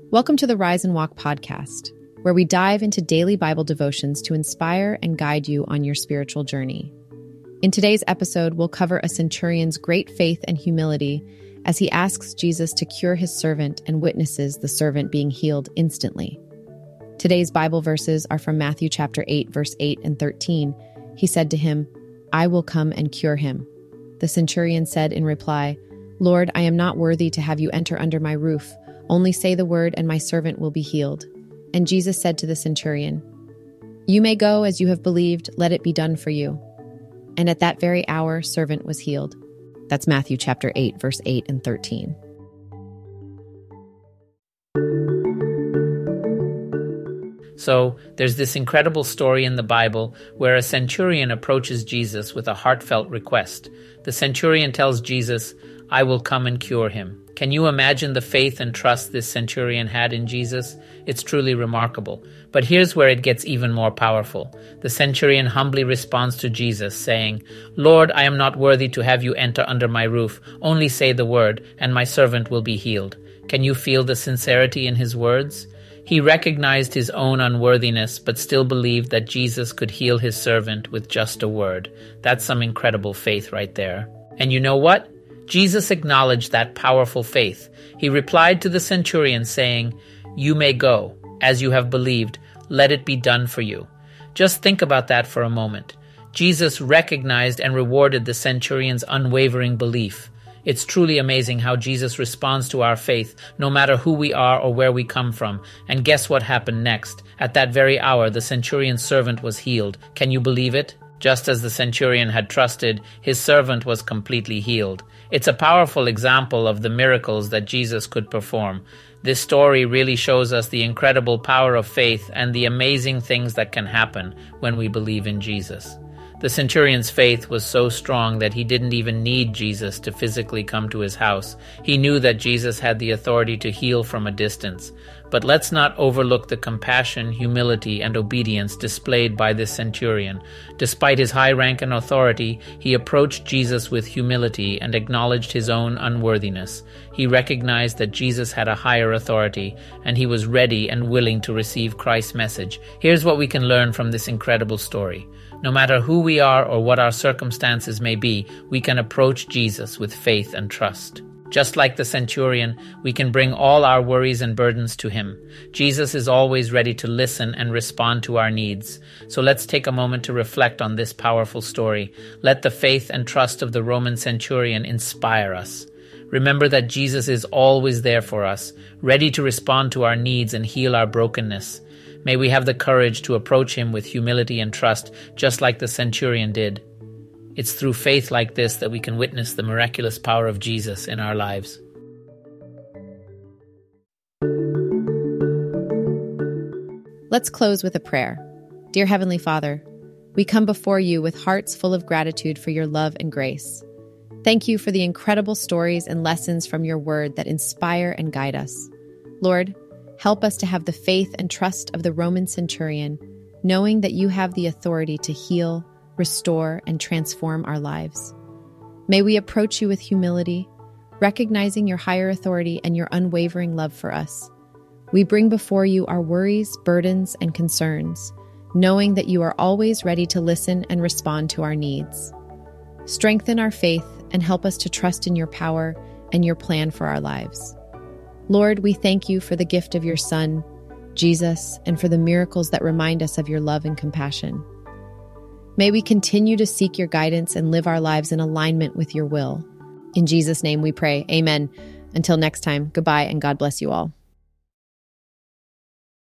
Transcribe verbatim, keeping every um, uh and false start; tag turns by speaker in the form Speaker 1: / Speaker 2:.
Speaker 1: Welcome to the Rise and Walk podcast, where we dive into daily Bible devotions to inspire and guide you on your spiritual journey. In today's episode, we'll cover a centurion's great faith and humility as he asks Jesus to cure his servant and witnesses the servant being healed instantly. Today's Bible verses are from Matthew chapter eight, verse eight and thirteen. He said to him, "I will come and cure him." The centurion said in reply, "Lord, I am not worthy to have you enter under my roof. Only say the word and my servant will be healed." And Jesus said to the centurion, "You may go as you have believed, let it be done for you." And at that very hour, servant was healed. That's Matthew chapter eight, verse eight and thirteen.
Speaker 2: So, there's this incredible story in the Bible where a centurion approaches Jesus with a heartfelt request. The centurion tells Jesus, "I will come and cure him." Can you imagine the faith and trust this centurion had in Jesus? It's truly remarkable. But here's where it gets even more powerful. The centurion humbly responds to Jesus, saying, "Lord, I am not worthy to have you enter under my roof. Only say the word, and my servant will be healed." Can you feel the sincerity in his words? He recognized his own unworthiness, but still believed that Jesus could heal his servant with just a word. That's some incredible faith right there. And you know what? Jesus acknowledged that powerful faith. He replied to the centurion saying, "You may go, as you have believed, let it be done for you." Just think about that for a moment. Jesus recognized and rewarded the centurion's unwavering belief. It's truly amazing how Jesus responds to our faith, no matter who we are or where we come from. And guess what happened next? At that very hour, the centurion's servant was healed. Can you believe it? Just as the centurion had trusted, his servant was completely healed. It's a powerful example of the miracles that Jesus could perform. This story really shows us the incredible power of faith and the amazing things that can happen when we believe in Jesus. The centurion's faith was so strong that he didn't even need Jesus to physically come to his house. He knew that Jesus had the authority to heal from a distance. But let's not overlook the compassion, humility, and obedience displayed by this centurion. Despite his high rank and authority, he approached Jesus with humility and acknowledged his own unworthiness. He recognized that Jesus had a higher authority, and he was ready and willing to receive Christ's message. Here's what we can learn from this incredible story. No matter who we are or what our circumstances may be, we can approach Jesus with faith and trust. Just like the centurion, we can bring all our worries and burdens to him. Jesus is always ready to listen and respond to our needs. So let's take a moment to reflect on this powerful story. Let the faith and trust of the Roman centurion inspire us. Remember that Jesus is always there for us, ready to respond to our needs and heal our brokenness. May we have the courage to approach him with humility and trust, just like the centurion did. It's through faith like this that we can witness the miraculous power of Jesus in our lives.
Speaker 1: Let's close with a prayer. Dear Heavenly Father, we come before you with hearts full of gratitude for your love and grace. Thank you for the incredible stories and lessons from your word that inspire and guide us. Lord, help us to have the faith and trust of the Roman centurion, knowing that you have the authority to heal, restore, and transform our lives. May we approach you with humility, recognizing your higher authority and your unwavering love for us. We bring before you our worries, burdens, and concerns, knowing that you are always ready to listen and respond to our needs. Strengthen our faith and help us to trust in your power and your plan for our lives. Lord, we thank you for the gift of your Son, Jesus, and for the miracles that remind us of your love and compassion. May we continue to seek your guidance and live our lives in alignment with your will. In Jesus' name we pray. Amen. Until next time, goodbye and God bless you all.